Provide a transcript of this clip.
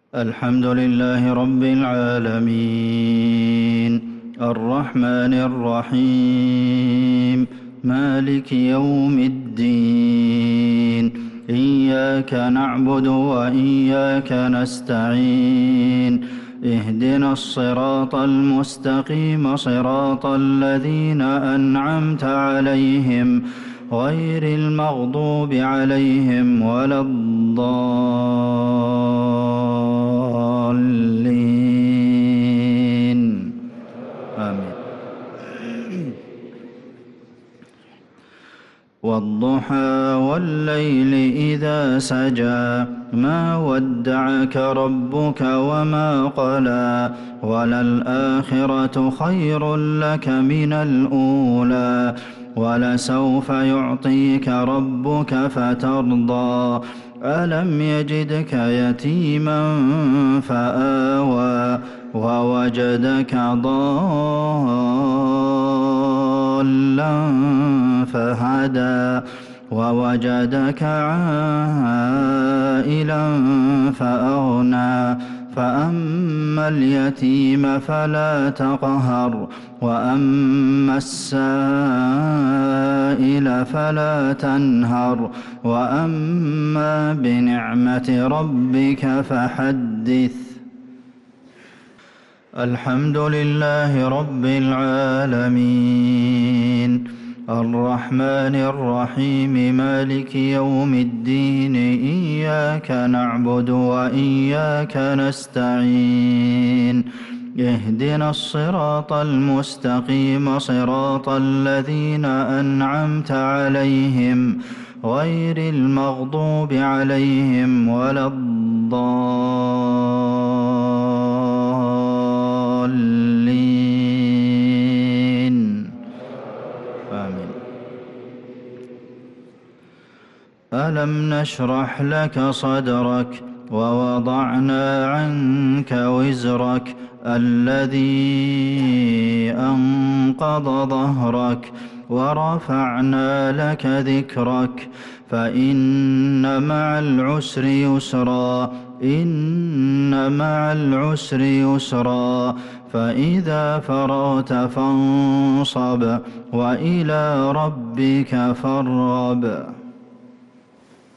الحمد لله رب العالمين الرحمن الرحيم مالك يوم الدين إياك نعبد وإياك نستعين اهدنا الصراط المستقيم صراط الذين أنعمت عليهم غير المغضوب عليهم ولا الضالين آمين. والضحى والليل إذا سجى ما ودعك ربك وما قلى وللآخرة خير لك من الأولى ولسوف يعطيك ربك فترضى ألم يجدك يتيما فآوى ووجدك ضالا فهدى ووجدك عائلا فأغنى فأما اليتيم فلا تقهر وأما السائل فلا تنهر وأما بنعمة ربك فحدث. الحمد لله رب العالمين الرحمن الرحيم مالك يوم الدين إياك نعبد وإياك نستعين اهدنا الصراط المستقيم صراط الذين أنعمت عليهم غير المغضوب عليهم ولا الضالين آمين. ألم نشرح لك صدرك ووضعنا عنك وزرك الذي أنقض ظهرك ورفعنا لك ذكرك فإن مع العسر يسرا إن مع العسر يسرا فإذا فرغت فانصب وإلى ربك فارغب.